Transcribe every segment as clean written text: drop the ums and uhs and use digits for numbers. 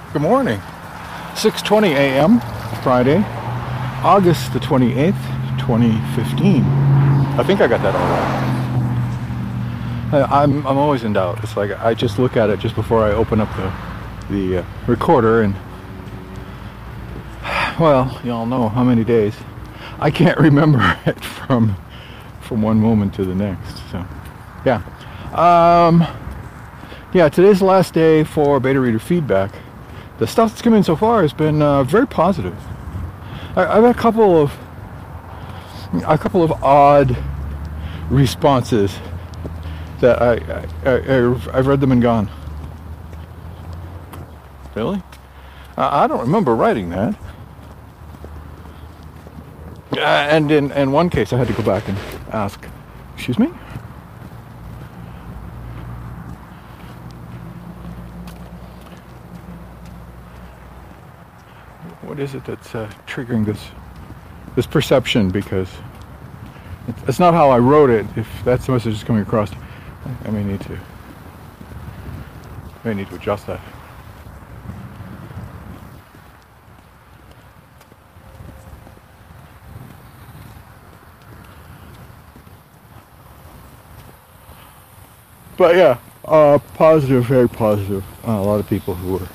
Good morning. 6:20 a.m. Friday, August the 28th, 2015. I think I got that all right. I'm always in doubt. It's like I just look at it just before I open up the recorder, and well, you all know how many days. I can't remember it from one moment to the next. So, yeah. Yeah, today's the last day for beta reader feedback. The stuff that's come in so far has been very positive. I've had a couple of odd responses that I've read them and gone, really? I don't remember writing that. And in one case, I had to go back and ask, excuse me? What is it that's triggering this perception? Because it's not how I wrote it. If that's the message that's coming across, I may need to adjust that. But yeah, positive, very positive. A lot of people who were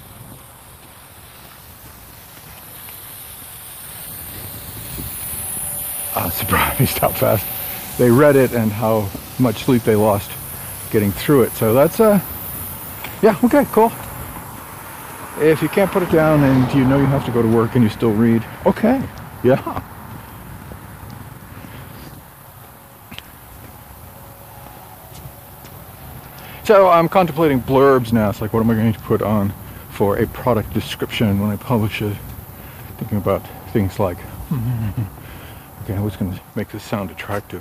surprised how fast they read it and how much sleep they lost getting through it. So that's yeah, okay, cool. If you can't put it down and you know you have to go to work and you still read, okay, yeah. So I'm contemplating blurbs now. It's like, what am I going to put on for a product description when I publish it? Thinking about things like, okay, what's going to make this sound attractive?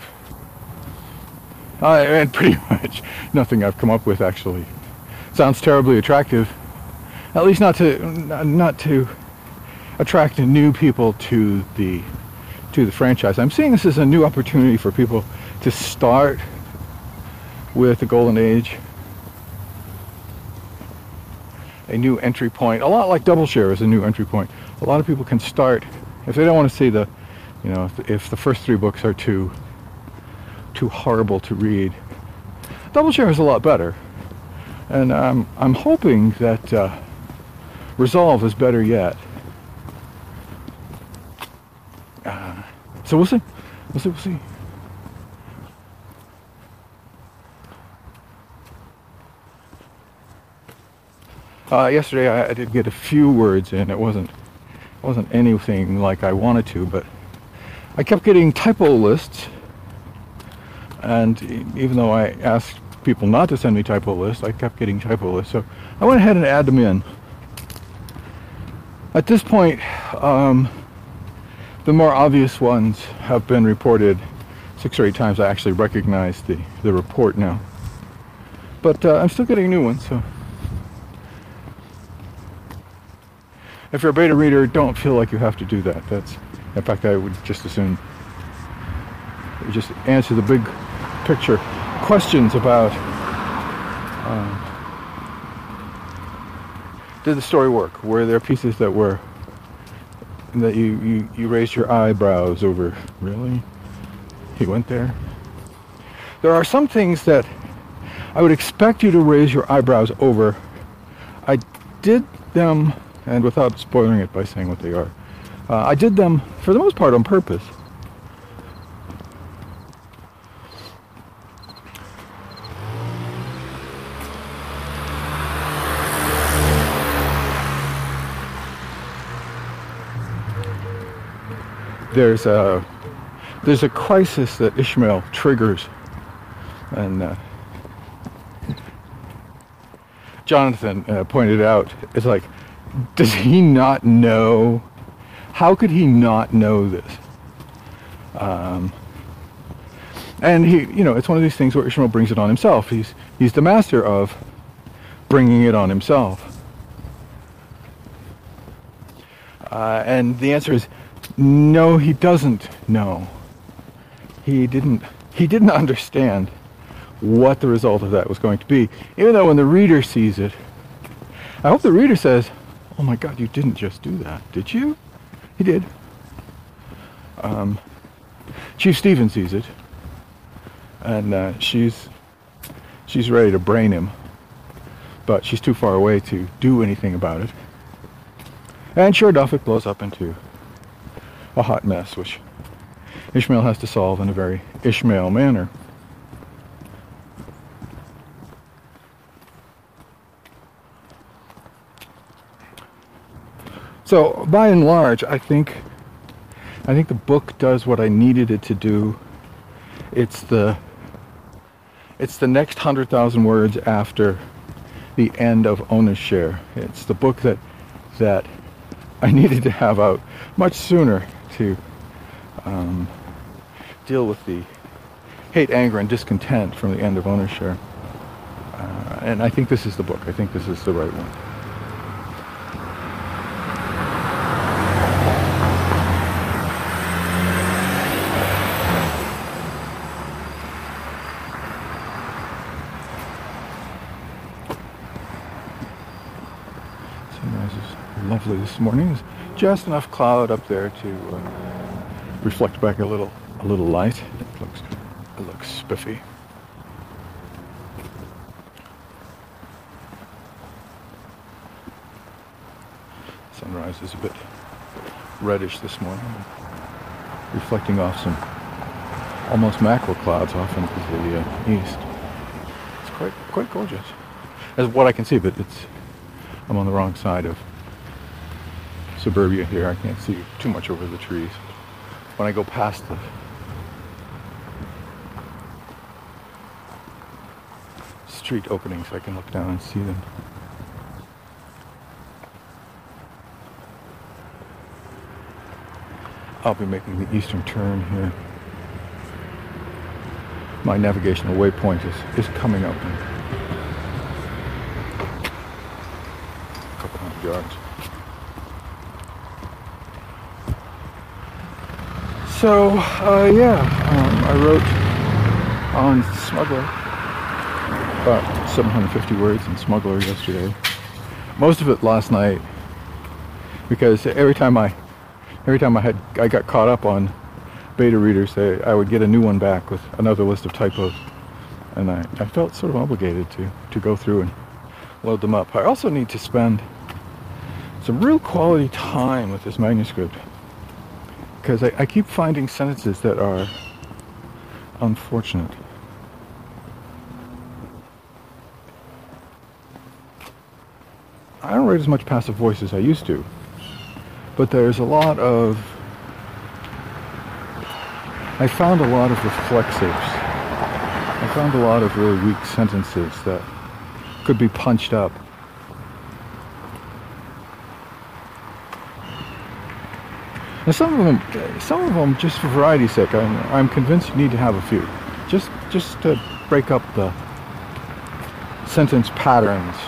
And pretty much nothing I've come up with actually sounds terribly attractive. At least not to attract new people to the franchise. I'm seeing this as a new opportunity for people to start with the Golden Age, a new entry point. A lot like Double Share is a new entry point. A lot of people can start if they don't want to see the, you know, if the first 3 books are too horrible to read. Double Share is a lot better, and I'm hoping that Resolve is better yet. So we'll see. We'll see. Yesterday I did get a few words in. It wasn't anything like I wanted to, but I kept getting typo lists, and even though I asked people not to send me typo lists, I kept getting typo lists, so I went ahead and added them in. At this point, the more obvious ones have been reported 6 or 8 times. I actually recognize the report now, but I'm still getting new ones, so if you're a beta reader, don't feel like you have to do that. In fact, I would just assume you just answer the big picture questions about did the story work? Were there pieces that you raised your eyebrows over? Really? He went there? There are some things that I would expect you to raise your eyebrows over. I did them, and without spoiling it by saying what they are, I did them for the most part on purpose. There's a crisis that Ishmael triggers, and Jonathan pointed out, it's like, does he not know? How could he not know this? And he, you know, it's one of these things where Ishmael brings it on himself. He's the master of bringing it on himself. And the answer is no, he doesn't know. He didn't understand what the result of that was going to be. Even though when the reader sees it, I hope the reader says, "Oh my God, you didn't just do that, did you?" He did. Chief Stevens sees it, and she's ready to brain him, but she's too far away to do anything about it. And sure enough, it blows up into a hot mess, which Ishmael has to solve in a very Ishmael manner. So, by and large, I think the book does what I needed it to do. It's the next 100,000 words after the end of Ona's Share. It's the book that I needed to have out much sooner to deal with the hate, anger, and discontent from the end of Ona's Share. And I think this is the book. I think this is the right one. Sunrise is lovely this morning. There's just enough cloud up there to reflect back a little light. It looks spiffy. Sunrise is a bit reddish this morning, reflecting off some almost mackerel clouds off into the east. It's quite gorgeous, as what I can see, but I'm on the wrong side of suburbia here. I can't see too much over the trees. When I go past the street openings, I can look down and see them. I'll be making the eastern turn here. My navigational waypoint is coming up in a couple hundred yards. So, I wrote on Smuggler, about 750 words in Smuggler yesterday. Most of it last night, because every time I got caught up on beta readers, I would get a new one back with another list of typos, and I felt sort of obligated to go through and load them up. I also need to spend some real quality time with this manuscript, because I keep finding sentences that are unfortunate. I don't write as much passive voice as I used to, but there's I found a lot of reflexives. I found a lot of really weak sentences that could be punched up. And some of them, just for variety's sake, I'm convinced you need to have a few, just to break up the sentence patterns.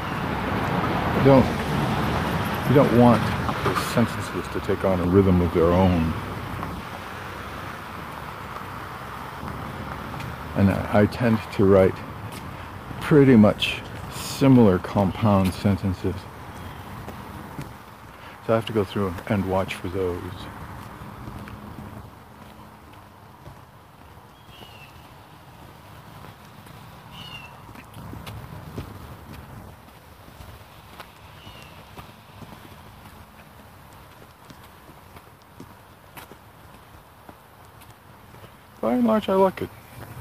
You don't want the sentences to take on a rhythm of their own. And I tend to write pretty much similar compound sentences. So I have to go through and watch for those. By and large, I like it.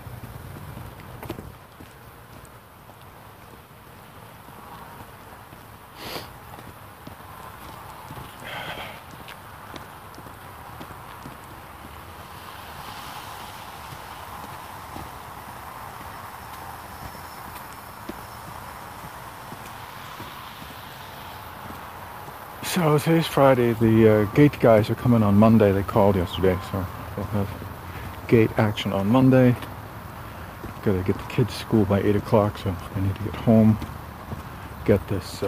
So today's Friday. The gate guys are coming on Monday. They called yesterday, so they'll have gate action on Monday. Gotta get the kids to school by 8 o'clock, so I need to get home, get this,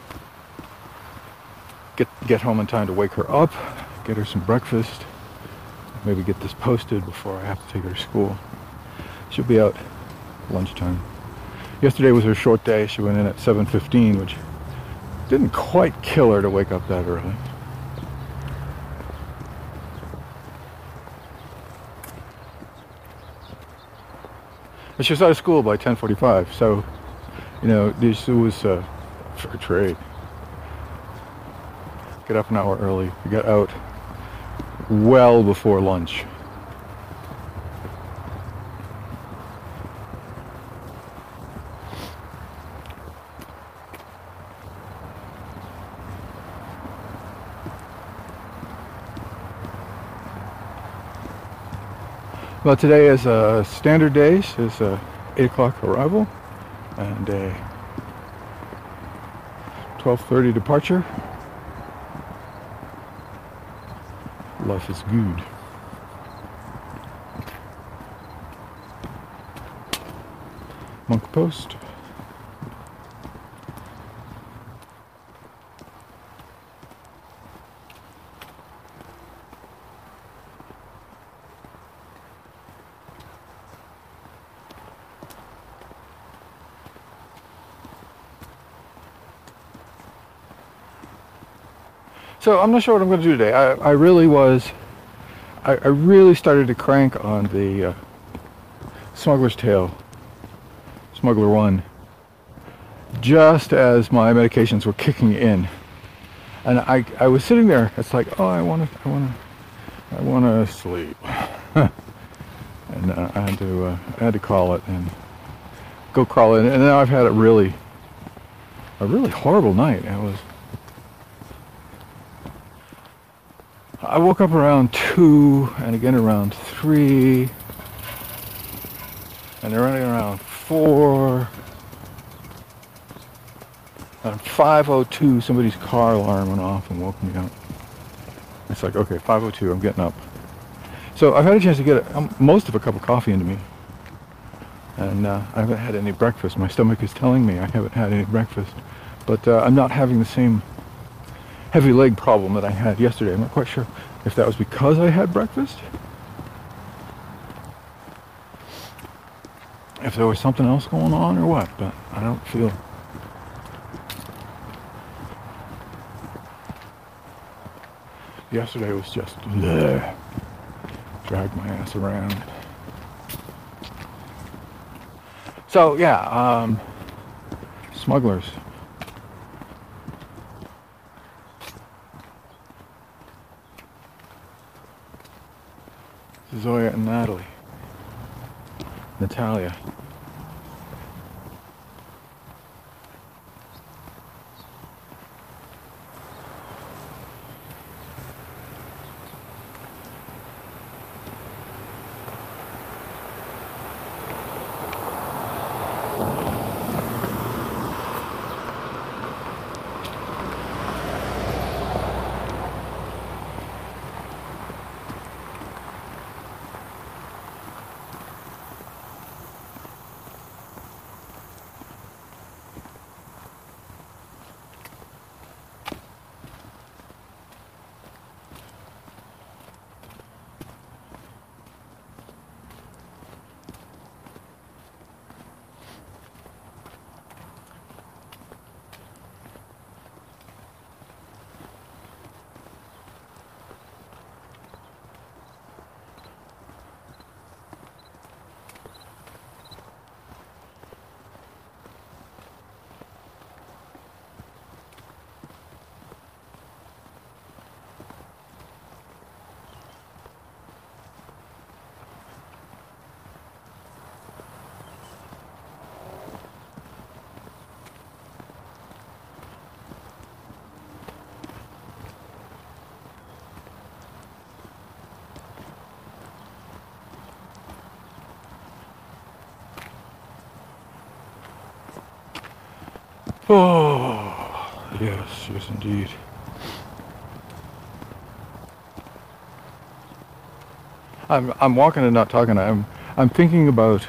get home in time to wake her up, get her some breakfast, maybe get this posted before I have to take her to school. She'll be out lunchtime. Yesterday was her short day. She went in at 7:15, which Didn't quite kill her to wake up that early. And she was out of school by 10:45, so, you know, this was fair trade. Get up an hour early. We got out well before lunch. Well, today is standard days. Is 8 o'clock arrival and a 12:30 departure. Life is good. Monk Post. So I'm not sure what I'm going to do today. I really started to crank on the Smuggler's Tale, Smuggler 1, just as my medications were kicking in. And I was sitting there, it's like, oh, I want to sleep. And I had to call it and go crawl in. And now I've had a really horrible night. I woke up around 2 and again around 3 and then running around 4 and 5:02 somebody's car alarm went off and woke me up. It's like, okay, 5:02, I'm getting up. So I've had a chance to get most of a cup of coffee into me, and I haven't had any breakfast. My stomach is telling me I haven't had any breakfast, but I'm not having the same heavy leg problem that I had yesterday. I'm not quite sure if that was because I had breakfast, if there was something else going on or what, but I don't feel. Yesterday was just bleh, dragged my ass around. So yeah, smugglers. Zoya and Natalia. Oh, yes, yes indeed. I'm walking and not talking. I'm thinking about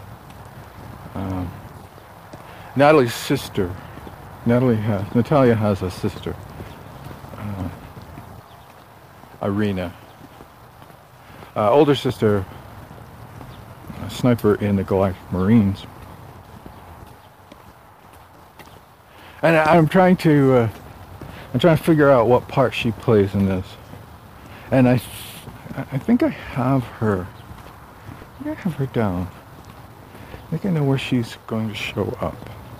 Natalie's sister. Natalia has a sister, Irina. Older sister, a sniper in the Galactic Marines. And I'm trying to figure out what part she plays in this. And I think I have her. I think I have her down. I think I know where she's going to show up.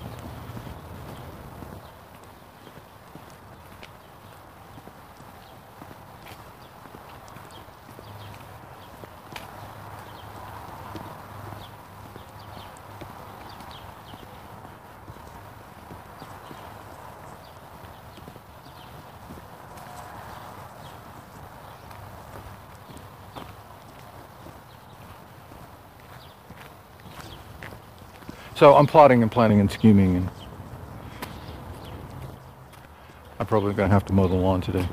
So I'm plotting and planning and scheming, and I'm probably going to have to mow the lawn today.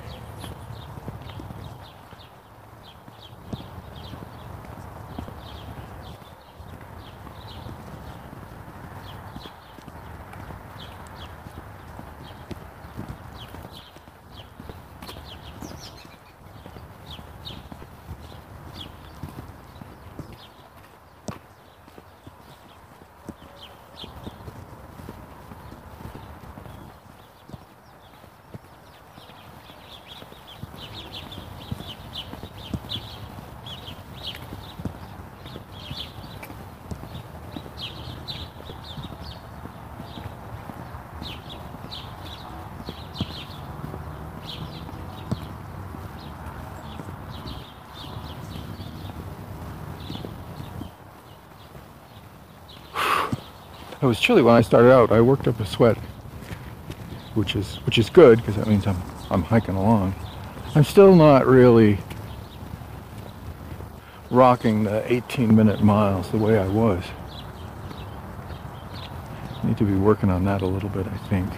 It was chilly when I started out. I worked up a sweat, which is good because that means I'm hiking along. I'm still not really rocking the 18-minute miles the way I was. Need to be working on that a little bit, I think.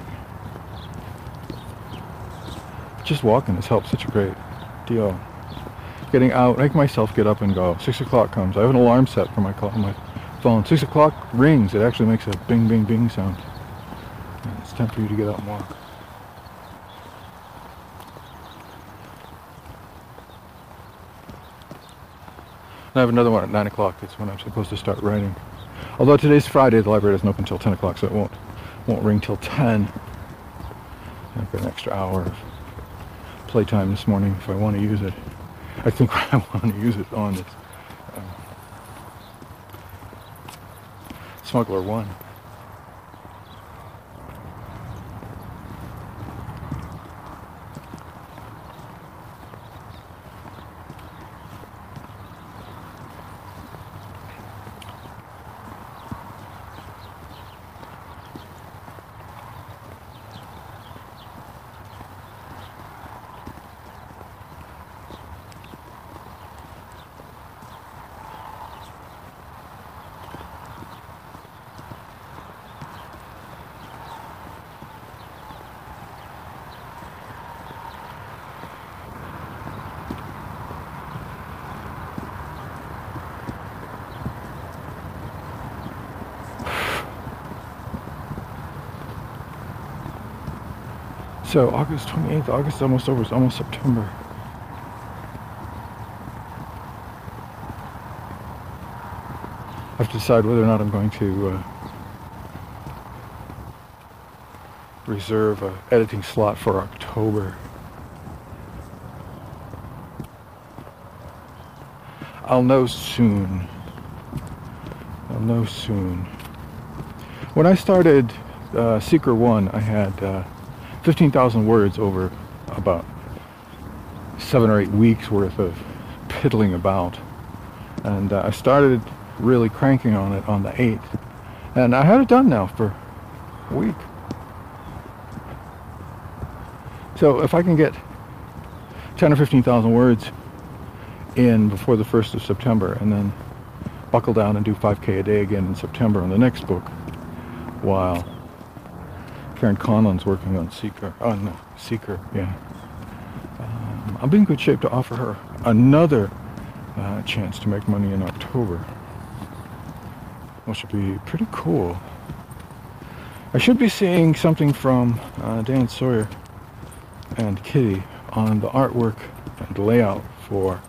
Just walking has helped such a great deal. Getting out, make myself get up and go. 6 o'clock comes. I have an alarm set for my phone. 6 o'clock rings. It actually makes a bing, bing, bing sound. And it's time for you to get out and walk. And I have another one at 9 o'clock. That's when I'm supposed to start writing. Although today's Friday, the library doesn't open until 10 o'clock, so it won't ring till 10. I've got an extra hour of playtime this morning if I want to use it. I think I want to use it on this Smuggler 1. So August 28th, August is almost over, it's almost September. I have to decide whether or not I'm going to reserve an editing slot for October. I'll know soon. When I started Seeker 1, I had 15,000 words over about 7 or 8 weeks worth of piddling about. And I started really cranking on it on the 8th. And I had it done now for a week. So if I can get 10 or 15,000 words in before the 1st of September and then buckle down and do 5K a day again in September on the next book while Karen Conlon's working on Seeker. Oh no, Seeker, yeah. I'll be in good shape to offer her another chance to make money in October, which would be pretty cool. I should be seeing something from Dan Sawyer and Kitty on the artwork and layout for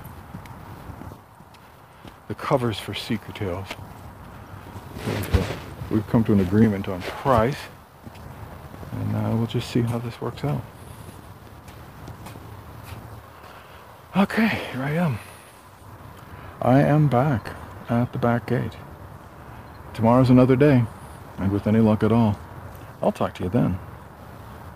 the covers for Seeker Tales. We've come to an agreement on price. we'll just see how this works out. Okay, here I am. I am back at the back gate. Tomorrow's another day, and with any luck at all, I'll talk to you then.